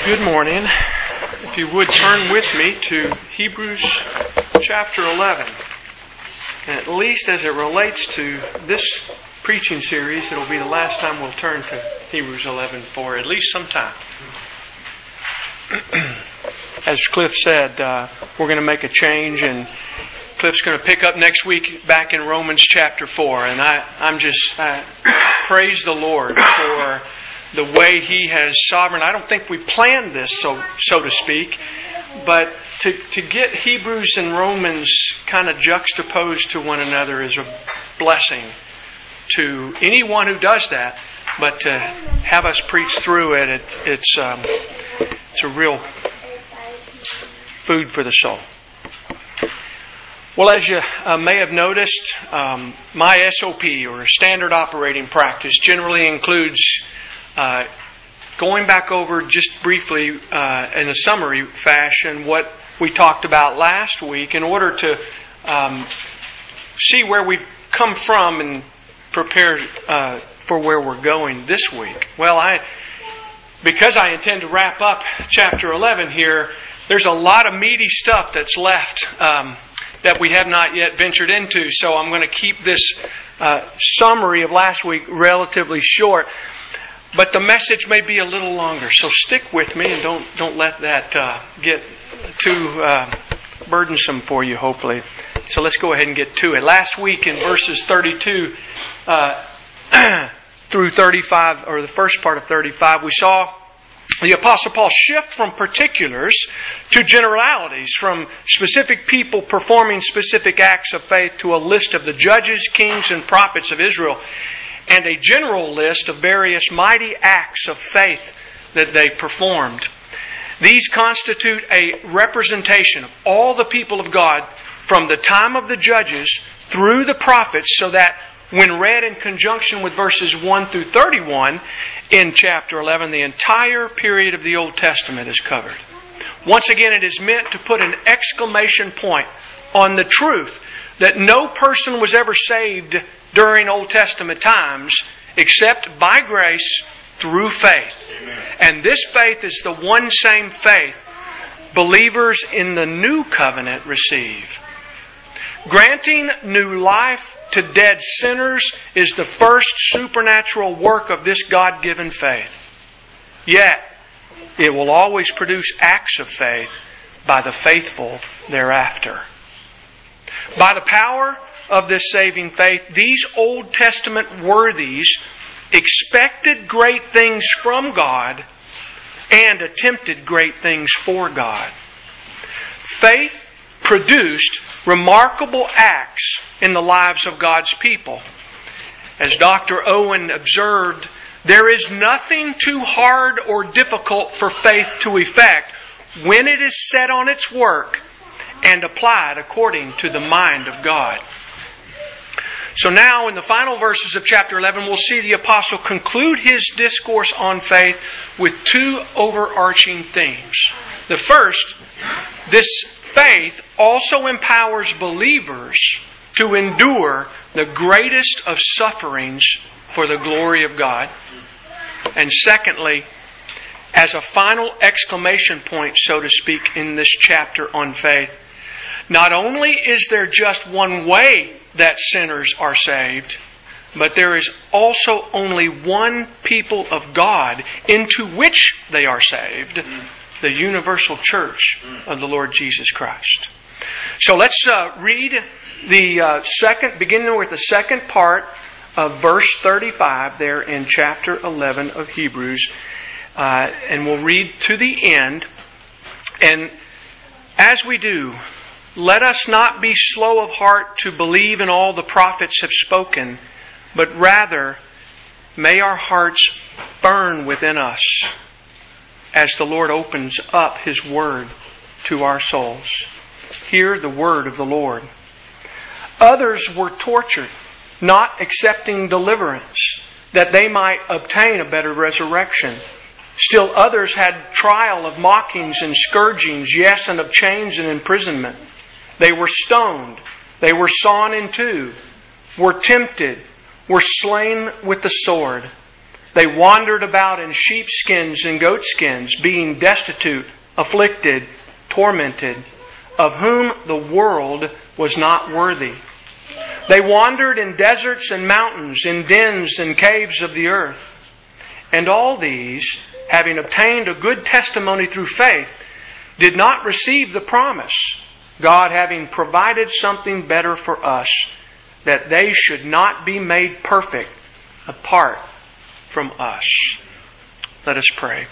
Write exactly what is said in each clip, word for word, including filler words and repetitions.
Good morning. If you would turn with me to Hebrews chapter eleven. And at least as it relates to this preaching series, it'll be the last time we'll turn to Hebrews eleven for at least some time. As Cliff said, uh, we're going to make a change, and Cliff's going to pick up next week back in Romans chapter four. And I, I'm just, I praise the Lord for the way He has sovereign. I don't think we planned this, so so to speak, but to to get Hebrews and Romans kind of juxtaposed to one another is a blessing to anyone who does that. But to have us preach through it, it it's um, it's a real food for the soul. Well, as you uh, may have noticed, um, my S O P, or standard operating practice, generally includes Uh, going back over just briefly uh, in a summary fashion what we talked about last week in order to um, see where we've come from and prepare uh, for where we're going this week. Well, I because I intend to wrap up chapter eleven here, there's a lot of meaty stuff that's left um, that we have not yet ventured into, so I'm going to keep this uh, summary of last week relatively short. But the message may be a little longer, so stick with me and don't don't let that uh, get too uh, burdensome for you, hopefully. So let's go ahead and get to it. Last week in verses thirty-two uh, through thirty-five, or the first part of thirty-five, we saw the Apostle Paul shift from particulars to generalities, from specific people performing specific acts of faith to a list of the judges, kings, and prophets of Israel, and a general list of various mighty acts of faith that they performed. These constitute a representation of all the people of God from the time of the judges through the prophets, so that when read in conjunction with verses one through thirty-one in chapter eleven, the entire period of the Old Testament is covered. Once again, it is meant to put an exclamation point on the truth that no person was ever saved during Old Testament times except by grace through faith. Amen. And this faith is the one same faith believers in the new covenant receive. Granting new life to dead sinners is the first supernatural work of this God-given faith. Yet, it will always produce acts of faith by the faithful thereafter. By the power of this saving faith, these Old Testament worthies expected great things from God and attempted great things for God. Faith produced remarkable acts in the lives of God's people. As Doctor Owen observed, there is nothing too hard or difficult for faith to effect when it is set on its work and applied according to the mind of God. So now, in the final verses of chapter eleven, we'll see the Apostle conclude his discourse on faith with two overarching themes. The first, this faith also empowers believers to endure the greatest of sufferings for the glory of God. And secondly, as a final exclamation point, so to speak, in this chapter on faith, not only is there just one way that sinners are saved, but there is also only one people of God into which they are saved, the universal church of the Lord Jesus Christ. So let's uh, read the uh, second, beginning with the second part of verse thirty-five there in chapter eleven of Hebrews, uh, and we'll read to the end. And as we do, let us not be slow of heart to believe in all the prophets have spoken, but rather may our hearts burn within us as the Lord opens up His Word to our souls. Hear the word of the Lord. Others were tortured, not accepting deliverance, that they might obtain a better resurrection. Still others had trial of mockings and scourgings, yes, and of chains and imprisonment. They were stoned, they were sawn in two, were tempted, were slain with the sword. They wandered about in sheepskins and goatskins, being destitute, afflicted, tormented, of whom the world was not worthy. They wandered in deserts and mountains, in dens and caves of the earth. And all these, having obtained a good testimony through faith, did not receive the promise, God having provided something better for us, that they should not be made perfect apart from us. Let us pray.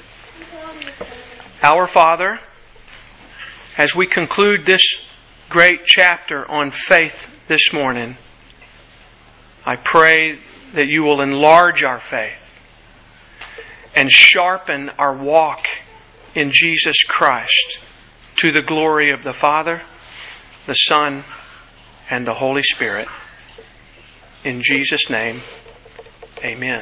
Our Father, as we conclude this great chapter on faith this morning, I pray that you will enlarge our faith and sharpen our walk in Jesus Christ to the glory of the Father, the Son, and the Holy Spirit. In Jesus' name, amen.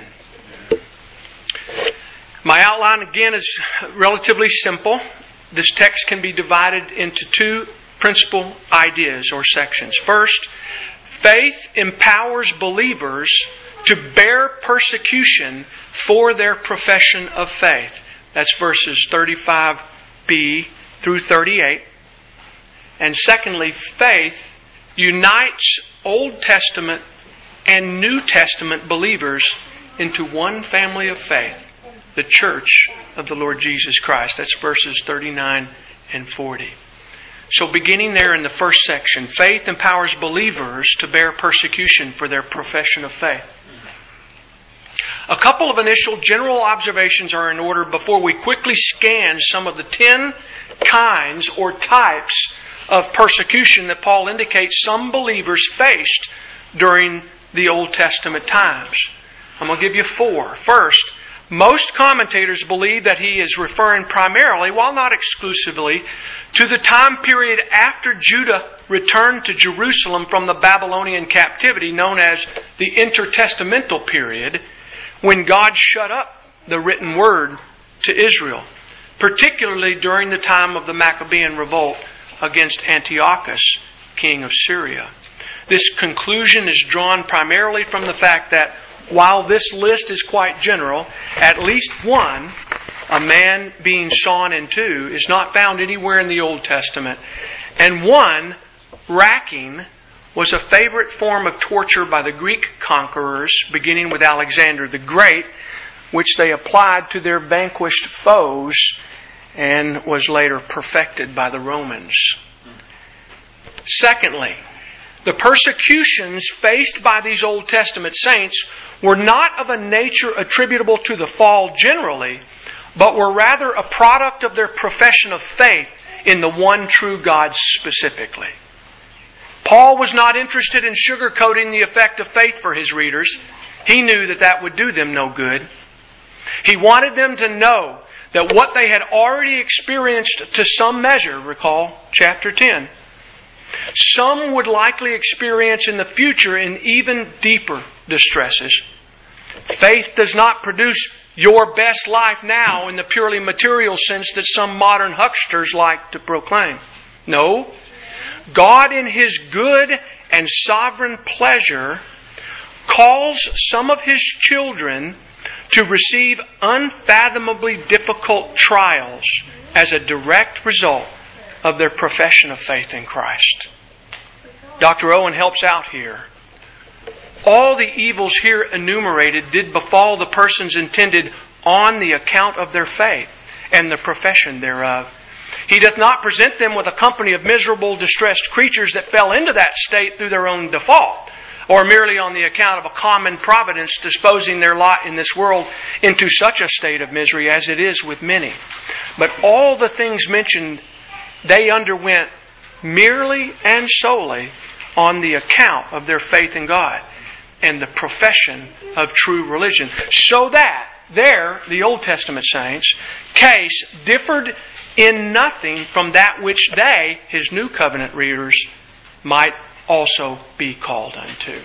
My outline again is relatively simple. This text can be divided into two principal ideas or sections. First, faith empowers believers to bear persecution for their profession of faith. That's verses thirty-five b through thirty-eight. And secondly, faith unites Old Testament and New Testament believers into one family of faith, the Church of the Lord Jesus Christ. That's verses thirty-nine and forty. So beginning there in the first section, faith empowers believers to bear persecution for their profession of faith. A couple of initial general observations are in order before we quickly scan some of the ten kinds or types of persecution that Paul indicates some believers faced during the Old Testament times. I'm going to give you four. First, most commentators believe that he is referring primarily, while not exclusively, to the time period after Judah returned to Jerusalem from the Babylonian captivity, known as the intertestamental period, when God shut up the written word to Israel, particularly during the time of the Maccabean revolt against Antiochus, king of Syria. This conclusion is drawn primarily from the fact that while this list is quite general, at least one, a man being sawn in two, is not found anywhere in the Old Testament. And one, racking, was a favorite form of torture by the Greek conquerors, beginning with Alexander the Great, which they applied to their vanquished foes and was later perfected by the Romans. Secondly, the persecutions faced by these Old Testament saints were not of a nature attributable to the fall generally, but were rather a product of their profession of faith in the one true God specifically. Paul was not interested in sugarcoating the effect of faith for his readers. He knew that that would do them no good. He wanted them to know that what they had already experienced to some measure, recall chapter ten, some would likely experience in the future in even deeper distresses. Faith does not produce your best life now in the purely material sense that some modern hucksters like to proclaim. No. God in His good and sovereign pleasure calls some of His children to receive unfathomably difficult trials as a direct result of their profession of faith in Christ. Doctor Owen helps out here. All the evils here enumerated did befall the persons intended on the account of their faith and the profession thereof. He doth not present them with a company of miserable, distressed creatures that fell into that state through their own default, or merely on the account of a common providence disposing their lot in this world into such a state of misery as it is with many. But all the things mentioned they underwent merely and solely on the account of their faith in God and the profession of true religion. So that there, the Old Testament saints' case differed in nothing from that which they, His New Covenant readers, might also be called unto.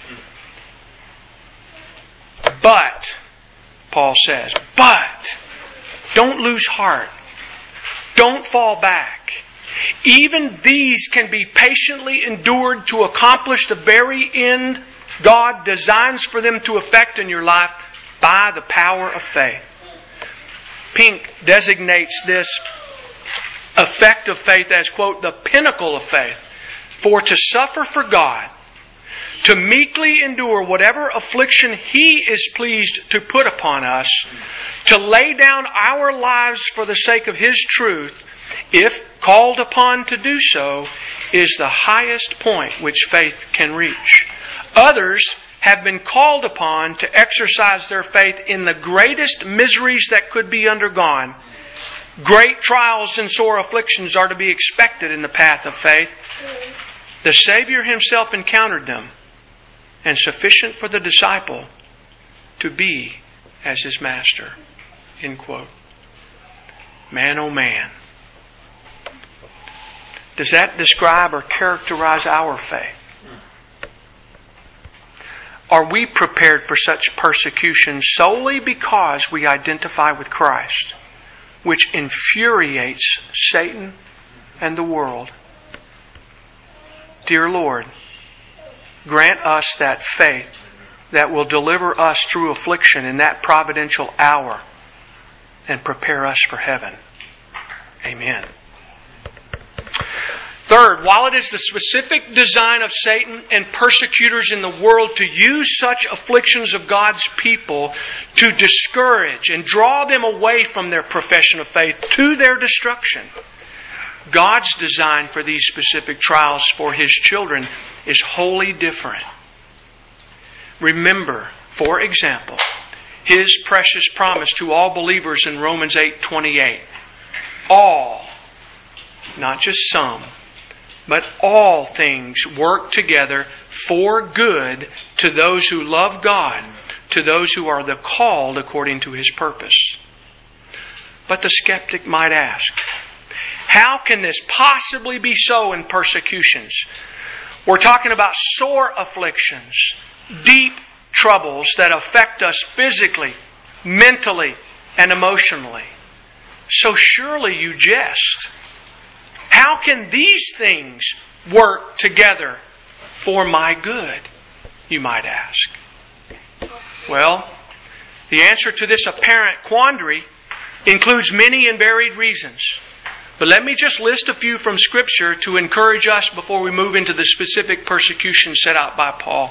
But, Paul says, but, don't lose heart. Don't fall back. Even these can be patiently endured to accomplish the very end God designs for them to effect in your life by the power of faith. Pink designates this effect of faith as, quote, the pinnacle of faith. For to suffer for God, to meekly endure whatever affliction He is pleased to put upon us, to lay down our lives for the sake of His truth, if called upon to do so, is the highest point which faith can reach. Others have been called upon to exercise their faith in the greatest miseries that could be undergone. Great trials and sore afflictions are to be expected in the path of faith. The Savior Himself encountered them, and sufficient for the disciple to be as his master. End quote. Man, oh man. Does that describe or characterize our faith? Are we prepared for such persecution solely because we identify with Christ, which infuriates Satan and the world? Dear Lord, grant us that faith that will deliver us through affliction in that providential hour and prepare us for heaven. Amen. Third, while it is the specific design of Satan and persecutors in the world to use such afflictions of God's people to discourage and draw them away from their profession of faith to their destruction, God's design for these specific trials for His children is wholly different. Remember, for example, His precious promise to all believers in Romans eight twenty-eight. All, not just some, but all things work together for good to those who love God, to those who are the called according to His purpose. But the skeptic might ask, how can this possibly be so in persecutions? We're talking about sore afflictions, deep troubles that affect us physically, mentally, and emotionally. So surely you jest. How can these things work together for my good, you might ask? Well, the answer to this apparent quandary includes many and varied reasons. But let me just list a few from Scripture to encourage us before we move into the specific persecution set out by Paul.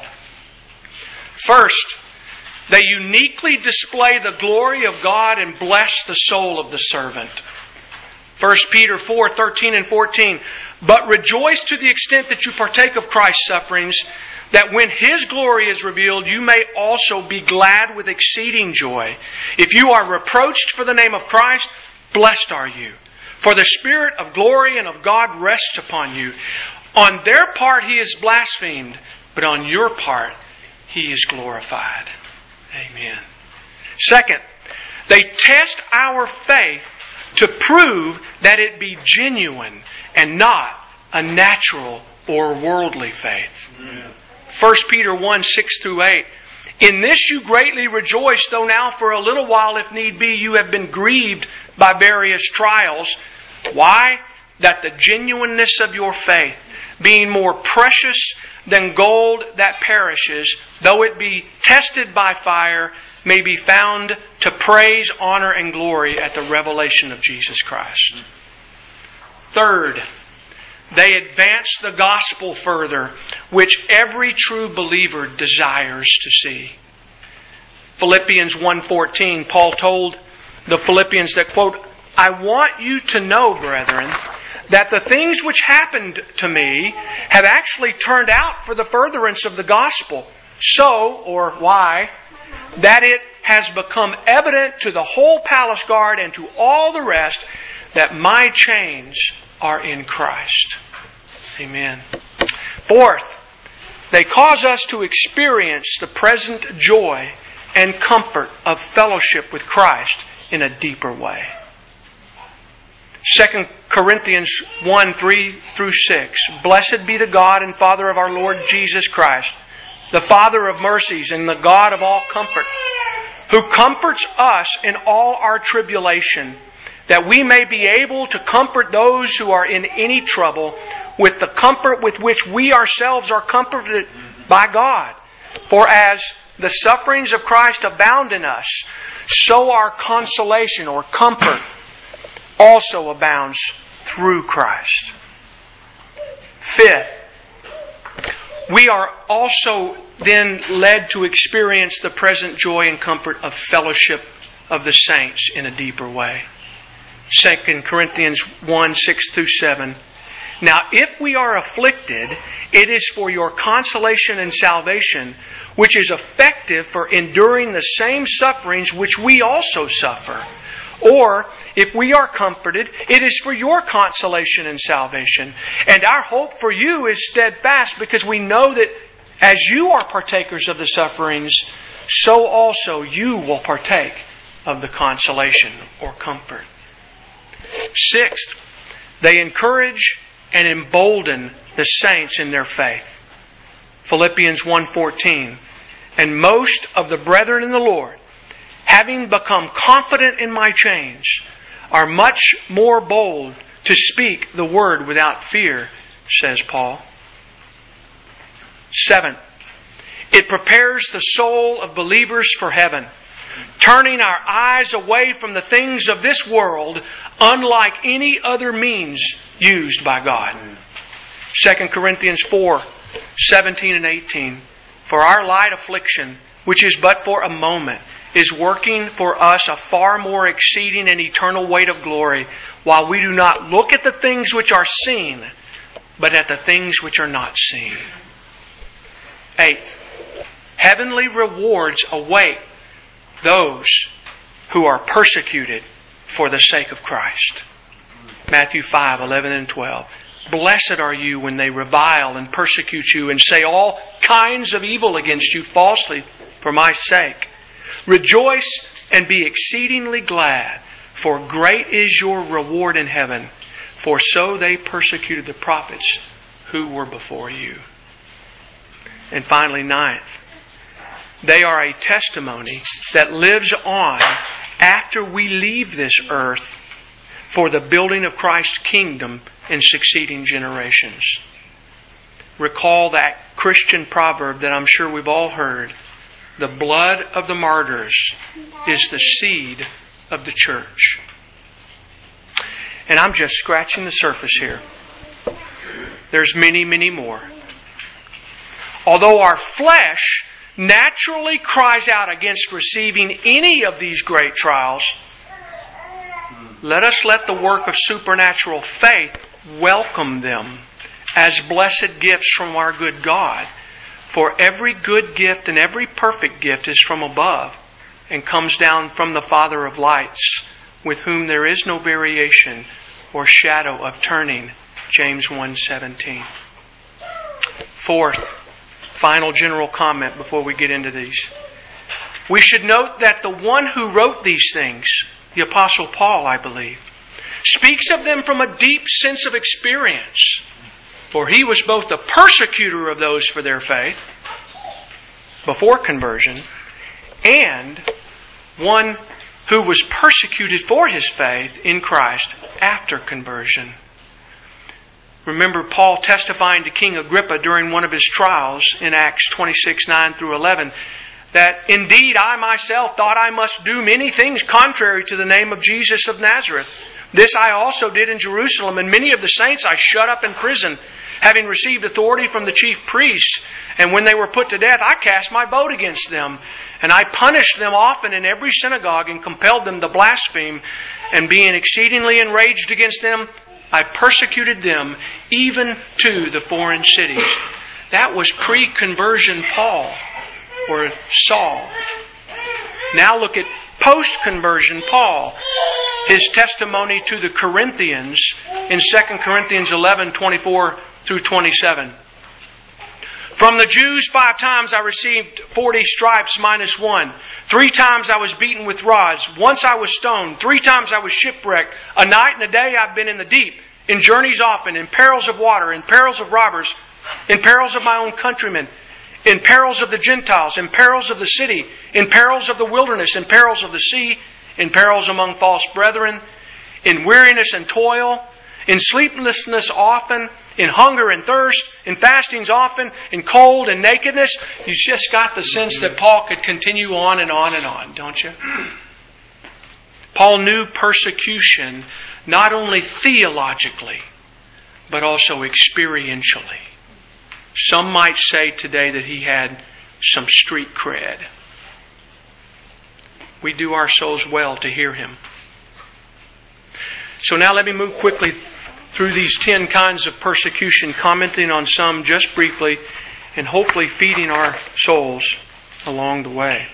First, they uniquely display the glory of God and bless the soul of the servant. First Peter four thirteen and fourteen. But rejoice to the extent that you partake of Christ's sufferings, that when His glory is revealed, you may also be glad with exceeding joy. If you are reproached for the name of Christ, blessed are you. For the Spirit of glory and of God rests upon you. On their part He is blasphemed, but on your part He is glorified. Amen. Second, they test our faith to prove that it be genuine and not a natural or worldly faith. Amen. First Peter one six through eight. In this you greatly rejoice, though now for a little while, if need be, you have been grieved by various trials. Why? That the genuineness of your faith, being more precious than gold that perishes, though it be tested by fire, may be found to praise, honor, and glory at the revelation of Jesus Christ. Third, they advance the gospel further, which every true believer desires to see. Philippians one fourteen, Paul told the Philippians that, quote, I want you to know, brethren, that the things which happened to me have actually turned out for the furtherance of the gospel. So, or why, that it has become evident to the whole palace guard and to all the rest that my chains are in Christ. Amen. Fourth, they cause us to experience the present joy and comfort of fellowship with Christ in a deeper way. Second Corinthians one three through six. Blessed be the God and Father of our Lord Jesus Christ, the Father of mercies and the God of all comfort, who comforts us in all our tribulation, that we may be able to comfort those who are in any trouble with the comfort with which we ourselves are comforted by God. For as the sufferings of Christ abound in us, so our consolation or comfort also abounds through Christ. Fifth, we are also then led to experience the present joy and comfort of fellowship of the saints in a deeper way. Second Corinthians one, six through seven. Now, if we are afflicted, it is for your consolation and salvation, which is effective for enduring the same sufferings which we also suffer. Or, if we are comforted, it is for your consolation and salvation. And our hope for you is steadfast, because we know that as you are partakers of the sufferings, so also you will partake of the consolation or comfort. Sixth, they encourage and embolden the saints in their faith. Philippians one fourteen. And most of the brethren in the Lord, having become confident in my chains, are much more bold to speak the word without fear, says Paul. Seventh, it prepares the soul of believers for heaven, turning our eyes away from the things of this world, unlike any other means used by God. Second Corinthians four, seventeen and eighteen. For our light affliction, which is but for a moment, is working for us a far more exceeding and eternal weight of glory, while we do not look at the things which are seen, but at the things which are not seen. Eighth, heavenly rewards await those who are persecuted for the sake of Christ. Matthew five, eleven and twelve. Blessed are you when they revile and persecute you and say all kinds of evil against you falsely for my sake. Rejoice and be exceedingly glad, for great is your reward in heaven. For so they persecuted the prophets who were before you. And finally, ninth, they are a testimony that lives on after we leave this earth for the building of Christ's kingdom in succeeding generations. Recall that Christian proverb that I'm sure we've all heard. The blood of the martyrs is the seed of the church. And I'm just scratching the surface here. There's many, many more. Although our flesh naturally cries out against receiving any of these great trials, let us let the work of supernatural faith welcome them as blessed gifts from our good God. For every good gift and every perfect gift is from above and comes down from the Father of lights, with whom there is no variation or shadow of turning. James one seventeen. Fourth, final general comment before we get into these. We should note that the one who wrote these things, the Apostle Paul, I believe, speaks of them from a deep sense of experience. For he was both the persecutor of those for their faith before conversion, and one who was persecuted for his faith in Christ after conversion. Remember Paul testifying to King Agrippa during one of his trials in Acts twenty-six, nine through eleven, that indeed I myself thought I must do many things contrary to the name of Jesus of Nazareth. This I also did in Jerusalem, and many of the saints I shut up in prison, having received authority from the chief priests. And when they were put to death, I cast my vote against them. And I punished them often in every synagogue and compelled them to blaspheme. And being exceedingly enraged against them, I persecuted them even to the foreign cities. That was pre-conversion Paul, or Saul. Now look at post-conversion Paul. His testimony to the Corinthians in Second Corinthians eleven, twenty-four through twenty-seven. From the Jews five times I received forty stripes minus one. Three times I was beaten with rods. Once I was stoned. Three times I was shipwrecked. A night and a day I've been in the deep. In journeys often. In perils of water. In perils of robbers. In perils of my own countrymen. In perils of the Gentiles. In perils of the city. In perils of the wilderness. In perils of the sea. In perils among false brethren. In weariness and toil. in sleeplessness often, in hunger and thirst, in fastings often, in cold and nakedness. You just got the sense that Paul could continue on and on and on, don't you? Paul knew persecution not only theologically, but also experientially. Some might say today that he had some street cred. We do our souls well to hear him. So now let me move quickly through these ten kinds of persecution, commenting on some just briefly, and hopefully feeding our souls along the way.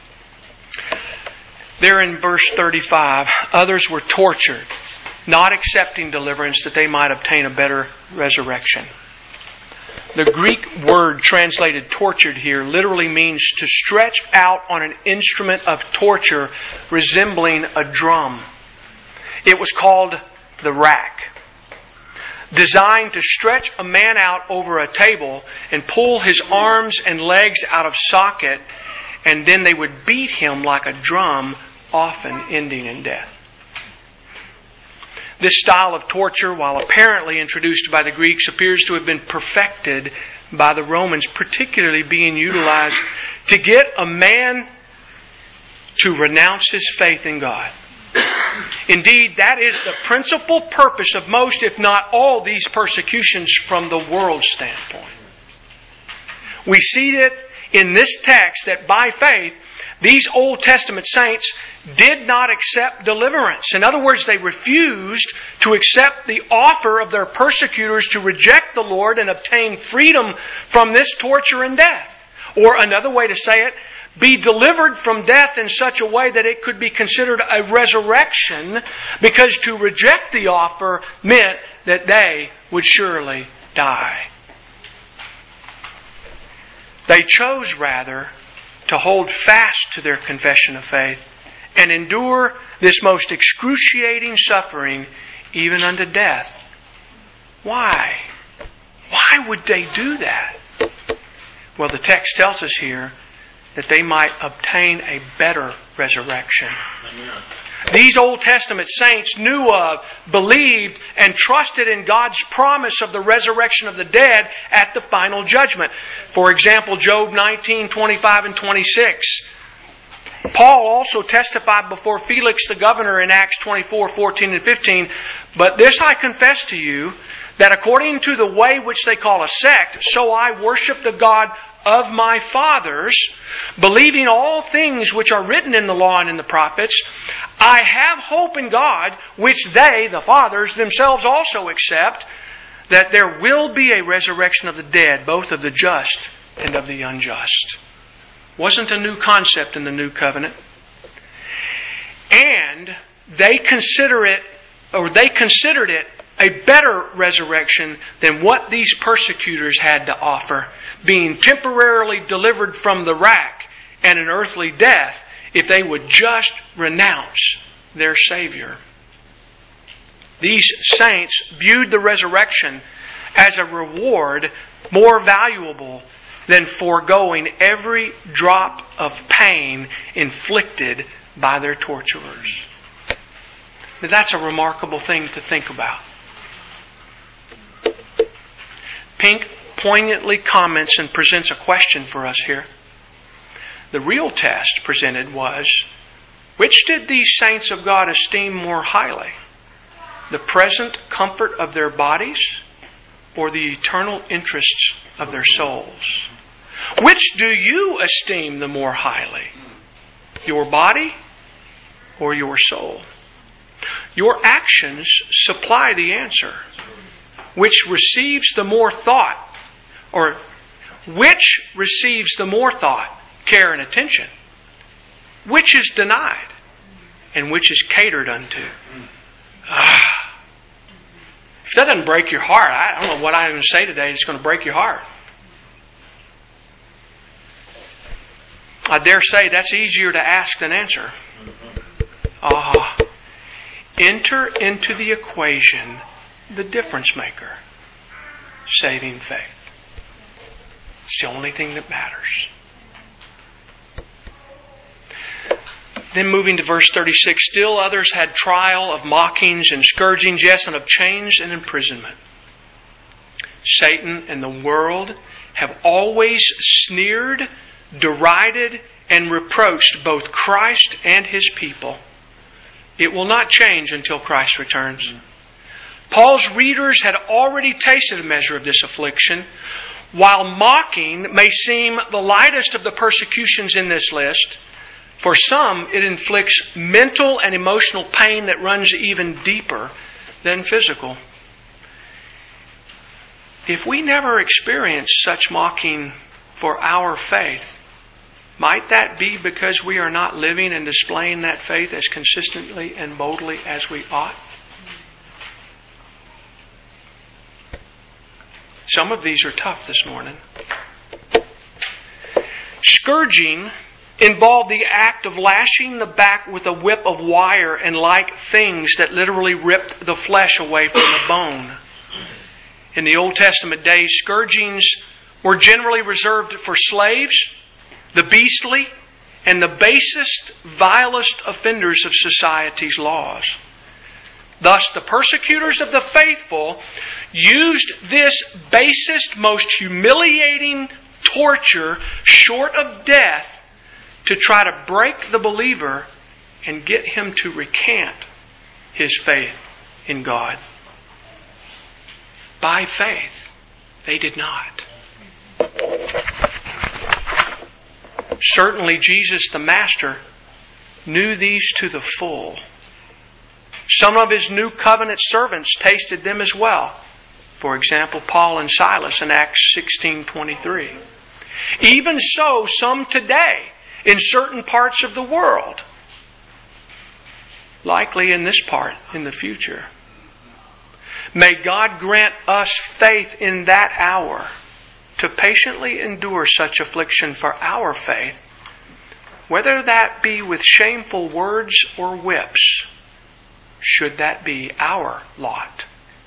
There in verse thirty-five, others were tortured, not accepting deliverance that they might obtain a better resurrection. The Greek word translated tortured here literally means to stretch out on an instrument of torture resembling a drum. It was called the rack. Designed to stretch a man out over a table and pull his arms and legs out of socket, and then they would beat him like a drum, often ending in death. This style of torture, while apparently introduced by the Greeks, appears to have been perfected by the Romans, particularly being utilized to get a man to renounce his faith in God. Indeed, that is the principal purpose of most, if not all, these persecutions from the world's standpoint. We see it in this text that by faith, these Old Testament saints did not accept deliverance. In other words, they refused to accept the offer of their persecutors to reject the Lord and obtain freedom from this torture and death. Or another way to say it, be delivered from death in such a way that it could be considered a resurrection, because to reject the offer meant that they would surely die. They chose, rather, to hold fast to their confession of faith and endure this most excruciating suffering even unto death. Why? Why would they do that? Well, the text tells us here that they might obtain a better resurrection. Amen. These Old Testament saints knew of, believed, and trusted in God's promise of the resurrection of the dead at the final judgment. For example, Job nineteen, twenty-five and twenty-six. Paul also testified before Felix the governor in Acts twenty-four, fourteen and fifteen. But this I confess to you, that according to the way which they call a sect, so I worship the God of my fathers, believing all things which are written in the law and in the prophets. I have hope in God, which they, the fathers, themselves also accept, that there will be a resurrection of the dead, both of the just and of the unjust. Wasn't a new concept in the new covenant. And they consider it, or they considered it, a better resurrection than what these persecutors had to offer, being temporarily delivered from the rack and an earthly death if they would just renounce their Savior. These saints viewed the resurrection as a reward more valuable than foregoing every drop of pain inflicted by their torturers. Now, that's a remarkable thing to think about. Pink poignantly comments and presents a question for us here. The real test presented was, which did these saints of God esteem more highly? The present comfort of their bodies or the eternal interests of their souls? Which do you esteem the more highly? Your body or your soul? Your actions supply the answer. Which receives the more thought, or which receives the more thought, care, and attention? Which is denied, and which is catered unto? Ah. If that doesn't break your heart, I don't know what I'm going to say today that's going to break your heart. I dare say that's easier to ask than answer. Ah. Enter into the equation the difference maker, saving faith. It's the only thing that matters. Then moving to verse thirty-six, still others had trial of mockings and scourgings, yes, and of chains and imprisonment. Satan and the world have always sneered, derided, and reproached both Christ and His people. It will not change until Christ returns. Paul's readers had already tasted a measure of this affliction. While mocking may seem the lightest of the persecutions in this list, for some it inflicts mental and emotional pain that runs even deeper than physical. If we never experience such mocking for our faith, might that be because we are not living and displaying that faith as consistently and boldly as we ought? Some of these are tough this morning. Scourging involved the act of lashing the back with a whip of wire and like things that literally ripped the flesh away from the bone. In the Old Testament days, scourgings were generally reserved for slaves, the beastly, and the basest, vilest offenders of society's laws. Thus, the persecutors of the faithful used this basest, most humiliating torture, short of death, to try to break the believer and get him to recant his faith in God. By faith, they did not. Certainly, Jesus the Master knew these to the full. Some of His new covenant servants tasted them as well. For example, Paul and Silas in Acts sixteen twenty-three. Even so, some today in certain parts of the world. Likely in this part in the future. May God grant us faith in that hour to patiently endure such affliction for our faith, whether that be with shameful words or whips, should that be our lot.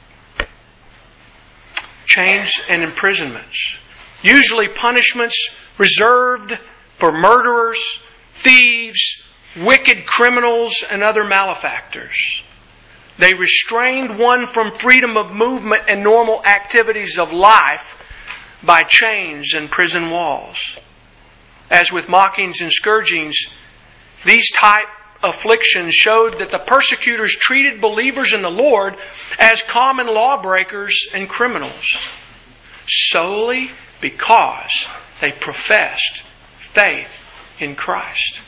Chains and imprisonments, usually punishments reserved for murderers, thieves, wicked criminals, and other malefactors. They restrained one from freedom of movement and normal activities of life by chains and prison walls. As with mockings and scourgings, these type afflictions showed that the persecutors treated believers in the Lord as common lawbreakers and criminals, solely because they professed faith in Christ.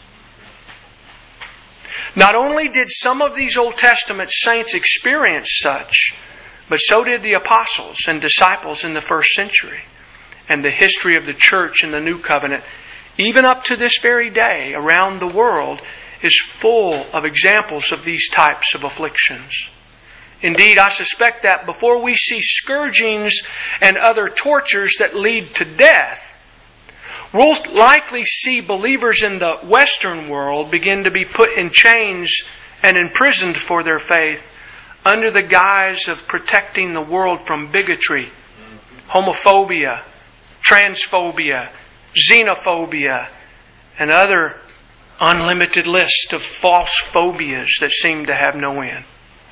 Not only did some of these Old Testament saints experience such, but so did the apostles and disciples in the first century. And the history of the church in the New Covenant, even up to this very day around the world, is full of examples of these types of afflictions. Indeed, I suspect that before we see scourgings and other tortures that lead to death, we'll likely see believers in the Western world begin to be put in chains and imprisoned for their faith under the guise of protecting the world from bigotry, homophobia, transphobia, xenophobia, and other unlimited list of false phobias that seem to have no end.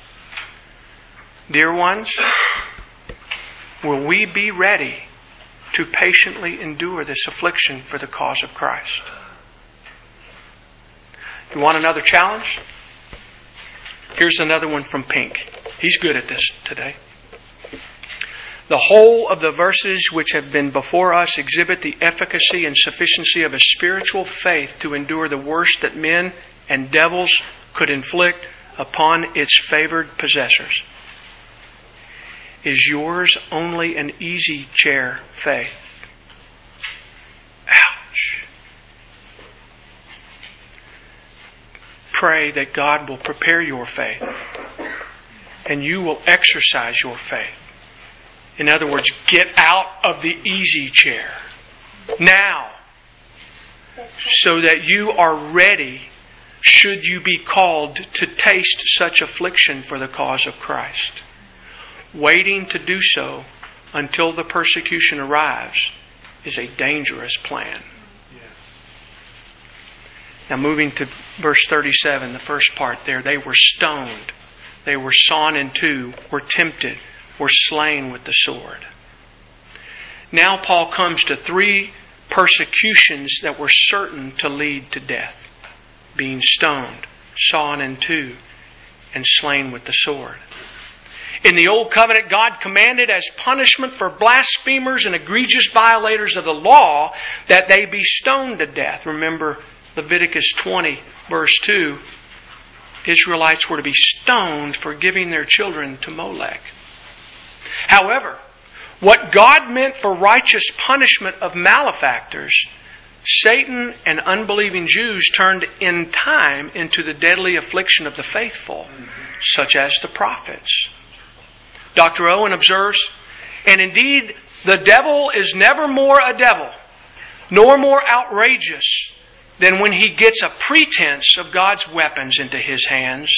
Dear ones, will we be ready to patiently endure this affliction for the cause of Christ? You want another challenge? Here's another one from Pink. He's good at this today. The whole of the verses which have been before us exhibit the efficacy and sufficiency of a spiritual faith to endure the worst that men and devils could inflict upon its favored possessors. Is yours only an easy chair faith? Ouch. Pray that God will prepare your faith and you will exercise your faith. In other words, get out of the easy chair now so that you are ready should you be called to taste such affliction for the cause of Christ. Waiting to do so until the persecution arrives is a dangerous plan. Yes. Now moving to verse thirty-seven, the first part there, they were stoned. They were sawn in two, were tempted, were slain with the sword. Now Paul comes to three persecutions that were certain to lead to death. Being stoned, sawn in two, and slain with the sword. In the Old Covenant, God commanded as punishment for blasphemers and egregious violators of the law that they be stoned to death. Remember Leviticus twenty, verse two. Israelites were to be stoned for giving their children to Molech. However, what God meant for righteous punishment of malefactors, Satan and unbelieving Jews turned in time into the deadly affliction of the faithful, such as the prophets. Doctor Owen observes, and indeed the devil is never more a devil, nor more outrageous than when he gets a pretense of God's weapons into his hands.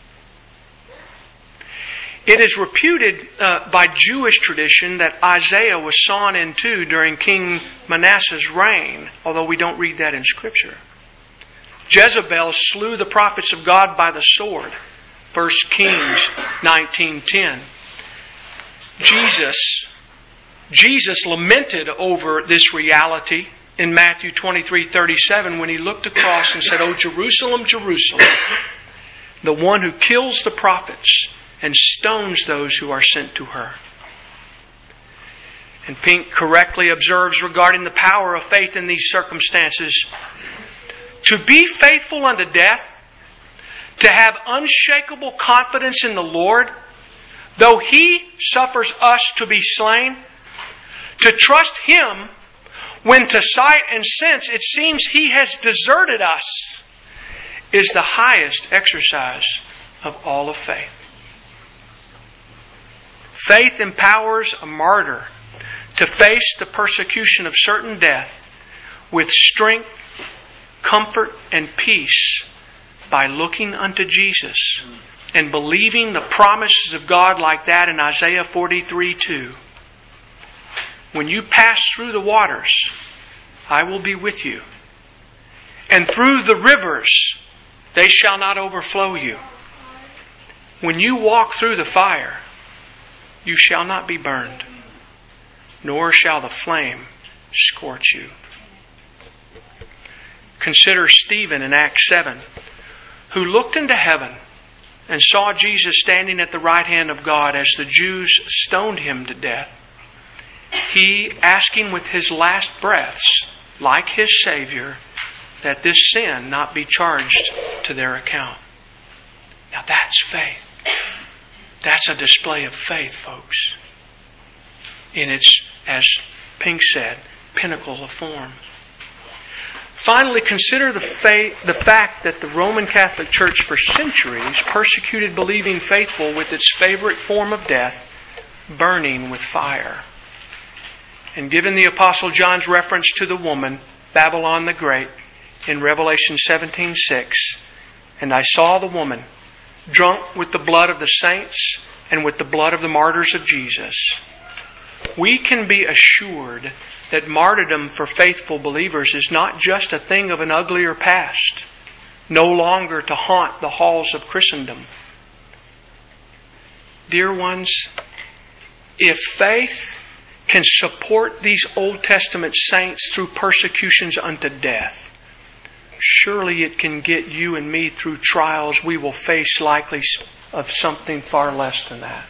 It is reputed uh, by Jewish tradition that Isaiah was sawn in two during King Manasseh's reign, although we don't read that in Scripture. Jezebel slew the prophets of God by the sword. First Kings nineteen ten. Jesus, Jesus lamented over this reality in Matthew twenty-three thirty-seven when he looked across and said, "O Jerusalem, Jerusalem, the one who kills the prophets and stones those who are sent to her." And Pink correctly observes regarding the power of faith in these circumstances, to be faithful unto death, to have unshakable confidence in the Lord, though He suffers us to be slain, to trust Him when to sight and sense it seems He has deserted us, is the highest exercise of all of faith. Faith empowers a martyr to face the persecution of certain death with strength, comfort, and peace by looking unto Jesus and believing the promises of God like that in Isaiah forty-three two. When you pass through the waters, I will be with you. And through the rivers, they shall not overflow you. When you walk through the fire, you shall not be burned, nor shall the flame scorch you. Consider Stephen in Acts seven, who looked into heaven and saw Jesus standing at the right hand of God as the Jews stoned him to death. He, asking with his last breaths, like his Savior, that this sin not be charged to their account. Now that's faith. That's a display of faith, folks. In its, as Pink said, pinnacle of form. Finally, consider the, faith, the fact that the Roman Catholic Church for centuries persecuted believing faithful with its favorite form of death, burning with fire. And given the Apostle John's reference to the woman, Babylon the Great, in Revelation seventeen six, and I saw the woman drunk with the blood of the saints and with the blood of the martyrs of Jesus. We can be assured that martyrdom for faithful believers is not just a thing of an uglier past, no longer to haunt the halls of Christendom. Dear ones, if faith can support these Old Testament saints through persecutions unto death, surely it can get you and me through trials we will face likely of something far less than that.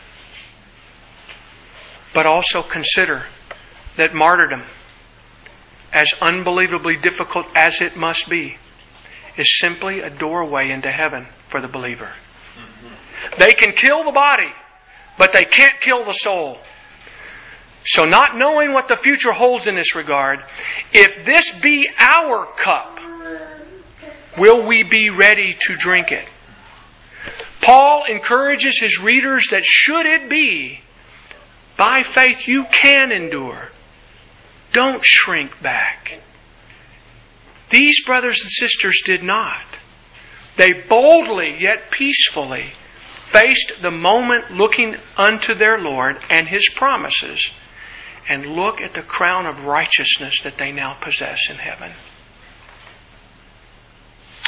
But also consider that martyrdom, as unbelievably difficult as it must be, is simply a doorway into heaven for the believer. They can kill the body, but they can't kill the soul. So not knowing what the future holds in this regard, if this be our cup, will we be ready to drink it? Paul encourages his readers that should it be, by faith you can endure. Don't shrink back. These brothers and sisters did not. They boldly yet peacefully faced the moment looking unto their Lord and His promises, and look at the crown of righteousness that they now possess in heaven.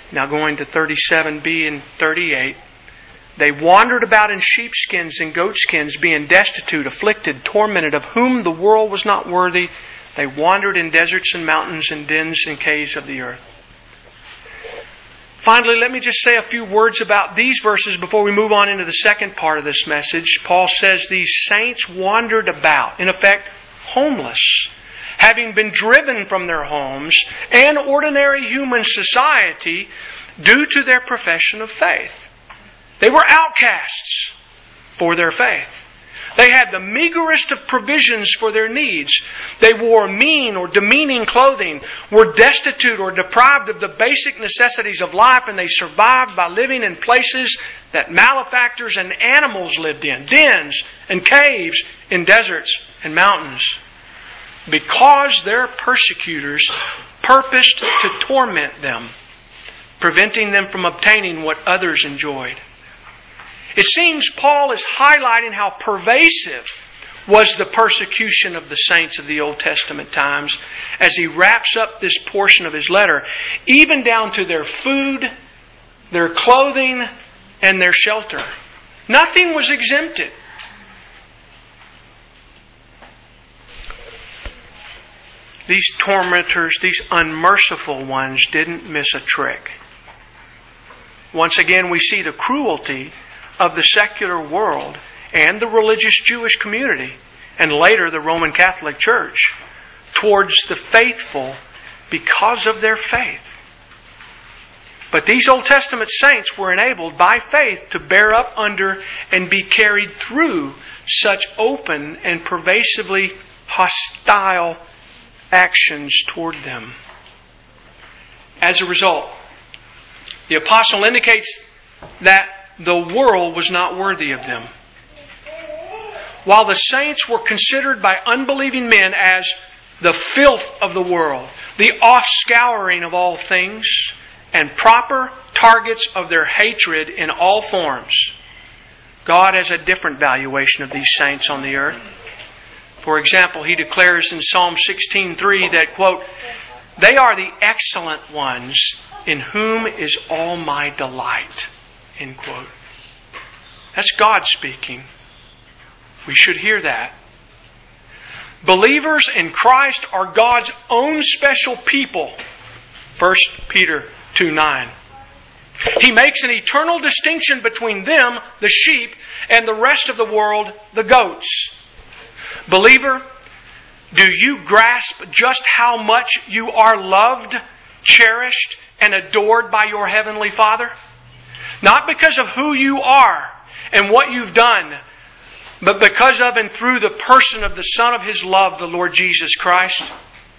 Now going to thirty-seven b and thirty-eight. They wandered about in sheepskins and goatskins, being destitute, afflicted, tormented, of whom the world was not worthy. They wandered in deserts and mountains and dens and caves of the earth. Finally, let me just say a few words about these verses before we move on into the second part of this message. Paul says these saints wandered about, in effect, homeless, having been driven from their homes and ordinary human society due to their profession of faith. They were outcasts for their faith. They had the meagerest of provisions for their needs. They wore mean or demeaning clothing, were destitute or deprived of the basic necessities of life, and they survived by living in places that malefactors and animals lived in, dens and caves in deserts and mountains, because their persecutors purposed to torment them, preventing them from obtaining what others enjoyed. It seems Paul is highlighting how pervasive was the persecution of the saints of the Old Testament times as he wraps up this portion of his letter, even down to their food, their clothing, and their shelter. Nothing was exempted. These tormentors, these unmerciful ones, didn't miss a trick. Once again, we see the cruelty of the secular world and the religious Jewish community, and later the Roman Catholic Church, towards the faithful because of their faith. But these Old Testament saints were enabled by faith to bear up under and be carried through such open and pervasively hostile actions toward them. As a result, the apostle indicates that the world was not worthy of them. While the saints were considered by unbelieving men as the filth of the world, the offscouring of all things, and proper targets of their hatred in all forms, God has a different valuation of these saints on the earth. For example, He declares in Psalm sixteen three that, quote, "They are the excellent ones in whom is all my delight." End quote. That's God speaking. We should hear that. Believers in Christ are God's own special people. First Peter two nine. He makes an eternal distinction between them, the sheep, and the rest of the world, the goats. Believer, do you grasp just how much you are loved, cherished, and adored by your Heavenly Father? Not because of who you are and what you've done, but because of and through the person of the Son of His love, the Lord Jesus Christ.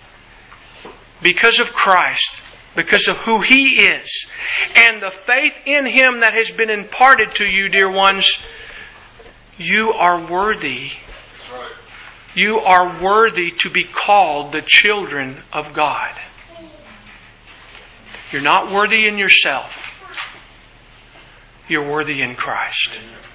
Because of Christ, because of who He is, and the faith in Him that has been imparted to you, dear ones, you are worthy. You are worthy to be called the children of God. You're not worthy in yourself. You're worthy in Christ.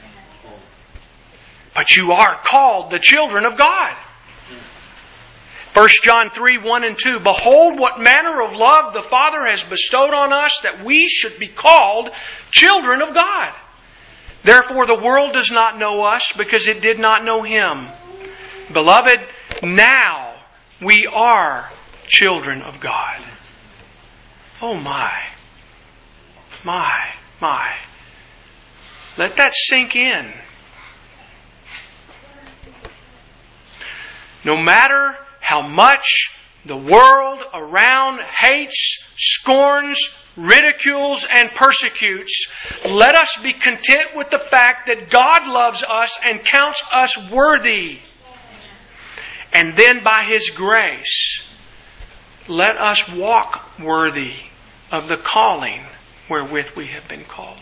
But you are called the children of God. First John three one and two. Behold, what manner of love the Father has bestowed on us, that we should be called children of God. Therefore the world does not know us, because it did not know Him. Beloved, now we are children of God. Oh my. My. My. Let that sink in. No matter how much the world around hates, scorns, ridicules, and persecutes, let us be content with the fact that God loves us and counts us worthy. And then by His grace, let us walk worthy of the calling wherewith we have been called.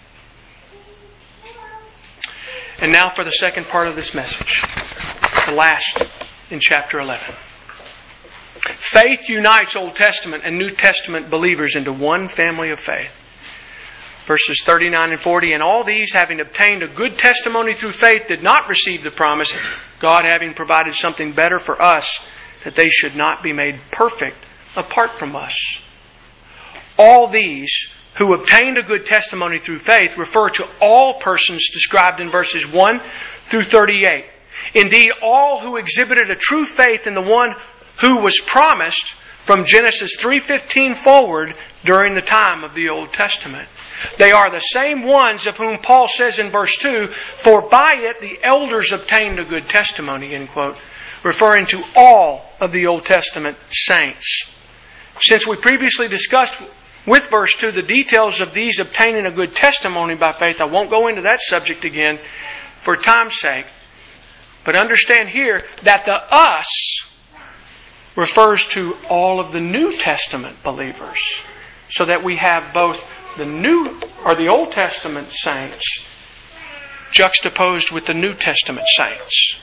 And now for the second part of this message, the last in chapter eleven. Faith unites Old Testament and New Testament believers into one family of faith. Verses thirty-nine and forty, and all these, having obtained a good testimony through faith, did not receive the promise, God having provided something better for us, that they should not be made perfect apart from us. All these who obtained a good testimony through faith refer to all persons described in verses one through thirty-eight. Indeed, all who exhibited a true faith in the one who was promised from Genesis three fifteen forward during the time of the Old Testament. They are the same ones of whom Paul says in verse two, "For by it the elders obtained a good testimony," end quote, referring to all of the Old Testament saints. Since we previously discussed with verse two the details of these obtaining a good testimony by faith, I won't go into that subject again for time's sake. But understand here that the us refers to all of the New Testament believers, so that we have both the New or the Old Testament saints juxtaposed with the New Testament saints.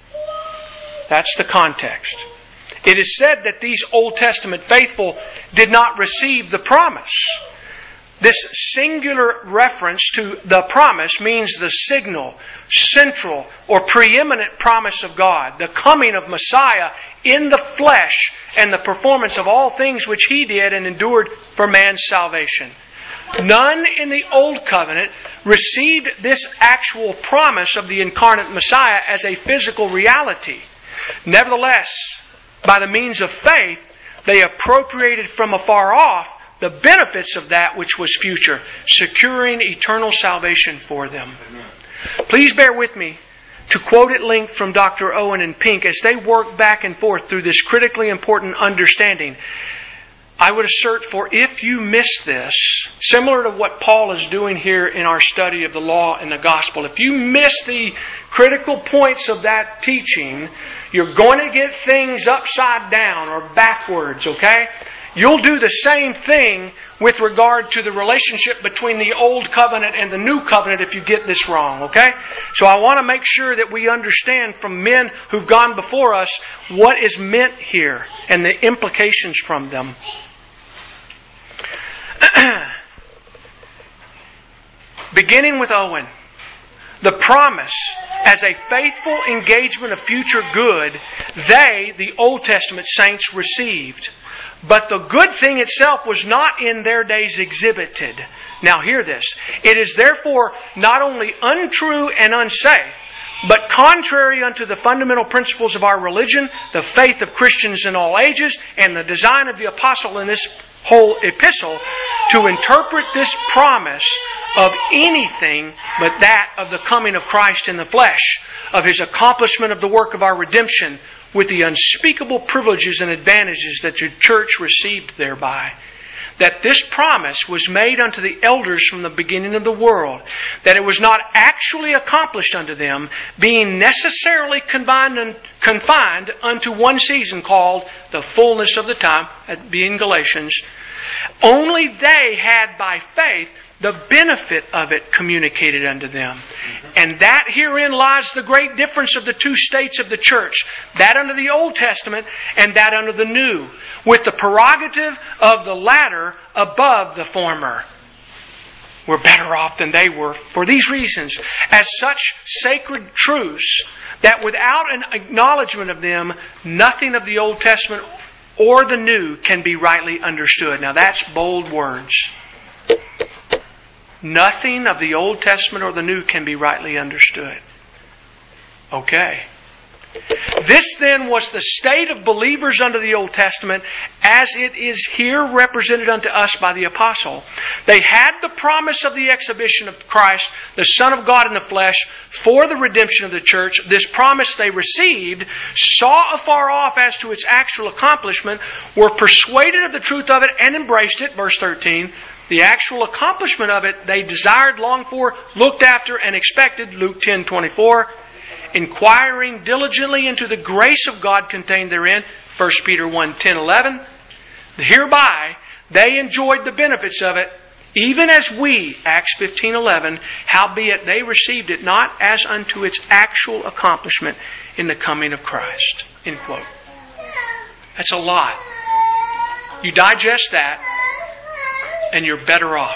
That's the context. It is said that these Old Testament faithful did not receive the promise. This singular reference to the promise means the signal, central, or preeminent promise of God, the coming of Messiah in the flesh and the performance of all things which He did and endured for man's salvation. None in the Old Covenant received this actual promise of the incarnate Messiah as a physical reality. Nevertheless, by the means of faith, they appropriated from afar off the benefits of that which was future, securing eternal salvation for them. Please bear with me to quote at length from Doctor Owen and Pink as they work back and forth through this critically important understanding. I would assert, for if you miss this, similar to what Paul is doing here in our study of the law and the gospel, if you miss the critical points of that teaching, you're going to get things upside down or backwards, okay? You'll do the same thing with regard to the relationship between the Old Covenant and the New Covenant if you get this wrong, okay? So I want to make sure that we understand from men who've gone before us what is meant here and the implications from them. Beginning with Owen, the promise as a faithful engagement of future good, they, the Old Testament saints, received. But the good thing itself was not in their days exhibited. Now hear this. It is therefore not only untrue and unsafe, but contrary unto the fundamental principles of our religion, the faith of Christians in all ages, and the design of the apostle in this whole epistle, to interpret this promise of anything but that of the coming of Christ in the flesh, of His accomplishment of the work of our redemption, with the unspeakable privileges and advantages that the church received thereby. That this promise was made unto the elders from the beginning of the world, that it was not actually accomplished unto them, being necessarily confined, confined unto one season called the fullness of the time, that being Galatians. Only they had by faith the benefit of it communicated unto them. And that herein lies the great difference of the two states of the church, that under the Old Testament and that under the New, with the prerogative of the latter above the former. We're better off than they were for these reasons, as such sacred truths that without an acknowledgement of them, nothing of the Old Testament or the New can be rightly understood. Now that's bold words. Nothing of the Old Testament or the New can be rightly understood. Okay. This then was the state of believers under the Old Testament as it is here represented unto us by the apostle. They had the promise of the exhibition of Christ, the Son of God in the flesh, for the redemption of the church. This promise they received, saw afar off as to its actual accomplishment, were persuaded of the truth of it and embraced it, verse thirteen. The actual accomplishment of it they desired, longed for, looked after, and expected, Luke ten twenty-four. Inquiring diligently into the grace of God contained therein, First Peter one ten eleven. Hereby they enjoyed the benefits of it, even as we, Acts fifteen eleven, howbeit they received it not as unto its actual accomplishment in the coming of Christ. End quote. That's a lot. You digest that, and you're better off.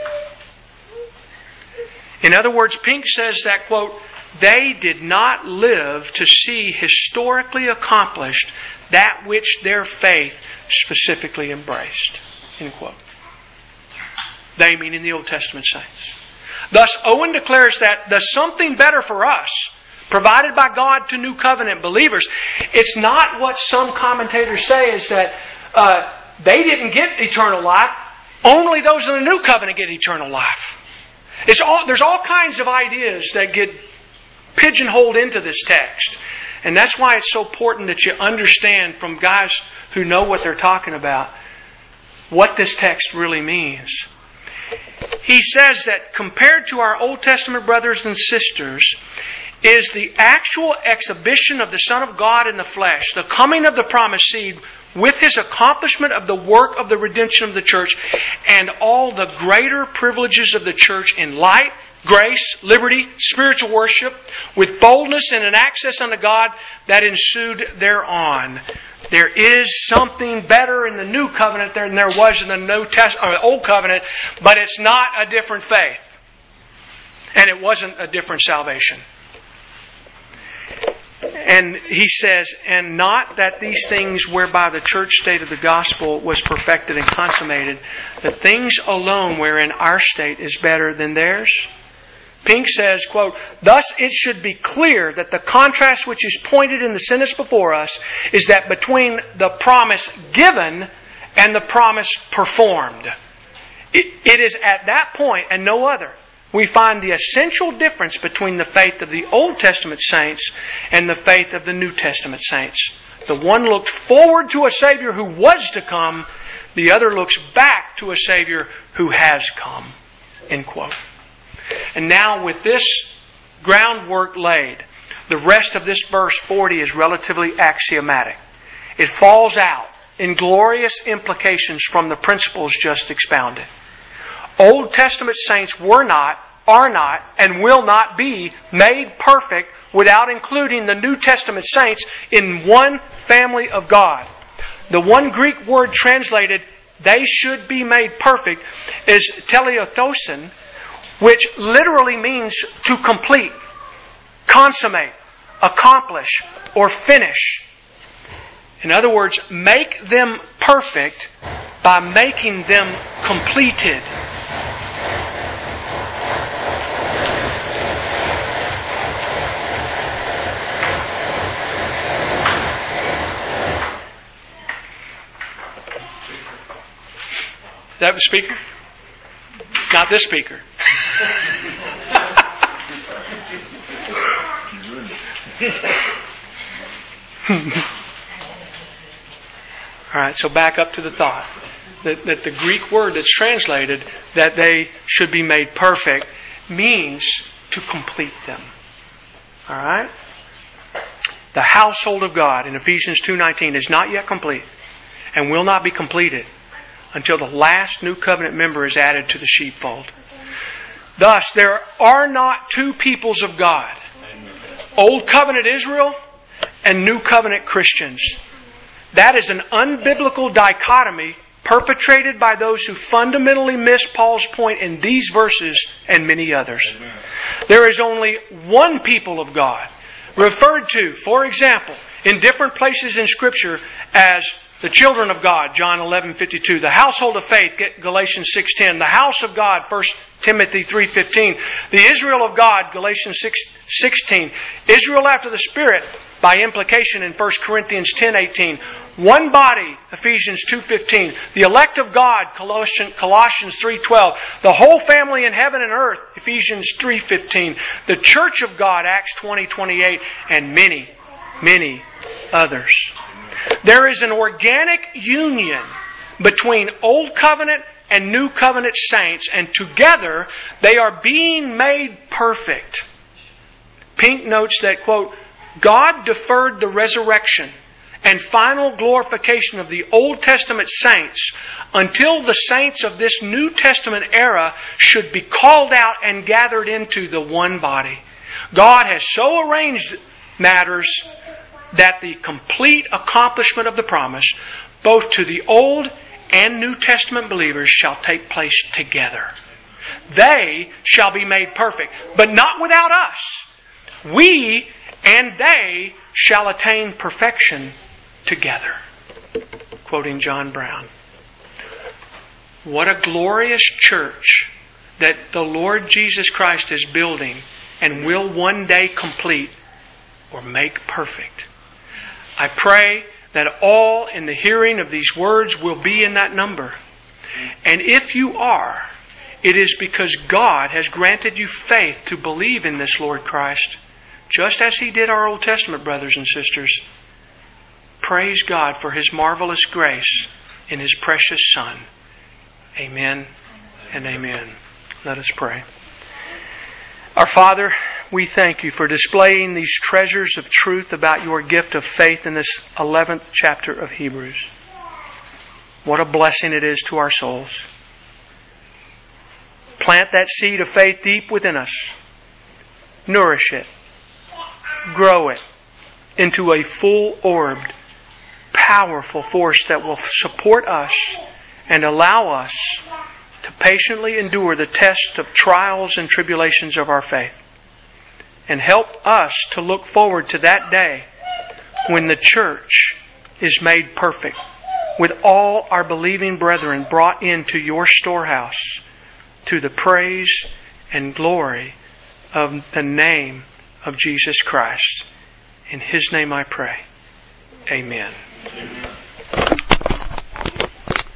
In other words, Pink says that, quote, they did not live to see historically accomplished that which their faith specifically embraced. End quote. They meaning the Old Testament saints. Thus, Owen declares that the something better for us, provided by God to New Covenant believers, it's not what some commentators say is that uh, they didn't get eternal life. Only those in the New Covenant get eternal life. It's all, there's all kinds of ideas that get pigeonholed into this text. And that's why it's so important that you understand from guys who know what they're talking about what this text really means. He says that compared to our Old Testament brothers and sisters is the actual exhibition of the Son of God in the flesh, the coming of the promised seed with His accomplishment of the work of the redemption of the church and all the greater privileges of the church in light, grace, liberty, spiritual worship, with boldness and an access unto God that ensued thereon. There is something better in the New Covenant than there was in the New Test- or Old Covenant, but it's not a different faith. And it wasn't a different salvation. And he says, and not that these things whereby the church state of the gospel was perfected and consummated, the things alone wherein our state is better than theirs. Pink says, quote, thus it should be clear that the contrast which is pointed in the sentence before us is that between the promise given and the promise performed. It, it is at that point and no other we find the essential difference between the faith of the Old Testament saints and the faith of the New Testament saints. The one looked forward to a Savior who was to come. The other looks back to a Savior who has come. End quote. And now with this groundwork laid, the rest of this verse forty is relatively axiomatic. It falls out in glorious implications from the principles just expounded. Old Testament saints were not, are not, and will not be made perfect without including the New Testament saints in one family of God. The one Greek word translated, they should be made perfect, is teleothosin, which literally means to complete, consummate, accomplish, or finish. In other words, make them perfect by making them completed. Is that the speaker? Not this speaker. All right, so back up to the thought. That, that the Greek word that's translated, that they should be made perfect, means to complete them. All right? The household of God in Ephesians two nineteen is not yet complete and will not be completed until the last new covenant member is added to the sheepfold. Thus, there are not two peoples of God. Old covenant Israel and new covenant Christians. That is an unbiblical dichotomy perpetrated by those who fundamentally miss Paul's point in these verses and many others. Amen. There is only one people of God, referred to, for example, in different places in Scripture as the children of God, John eleven fifty-two. The household of faith, Galatians six ten. The house of God, First Timothy three fifteen. The Israel of God, Galatians six sixteen. Israel after the Spirit, by implication in First Corinthians ten eighteen. One body, Ephesians two fifteen. The elect of God, Colossians three twelve. The whole family in heaven and earth, Ephesians three fifteen. The church of God, Acts twenty twenty-eight. And many, many others. There is an organic union between Old Covenant and New Covenant saints, and together they are being made perfect. Pink notes that, quote, God deferred the resurrection and final glorification of the Old Testament saints until the saints of this New Testament era should be called out and gathered into the one body. God has so arranged matters that the complete accomplishment of the promise, both to the Old and New Testament believers, shall take place together. They shall be made perfect, but not without us. We and they shall attain perfection together. Quoting John Brown. What a glorious church that the Lord Jesus Christ is building and will one day complete or make perfect. I pray that all in the hearing of these words will be in that number. And if you are, it is because God has granted you faith to believe in this Lord Christ, just as He did our Old Testament brothers and sisters. Praise God for His marvelous grace in His precious Son. Amen and amen. Let us pray. Our Father, we thank You for displaying these treasures of truth about Your gift of faith in this eleventh chapter of Hebrews. What a blessing it is to our souls. Plant that seed of faith deep within us. Nourish it. Grow it into a full-orbed, powerful force that will support us and allow us to patiently endure the test of trials and tribulations of our faith. And help us to look forward to that day when the church is made perfect, with all our believing brethren brought into Your storehouse, to the praise and glory of the name of Jesus Christ. In His name I pray. Amen. Amen.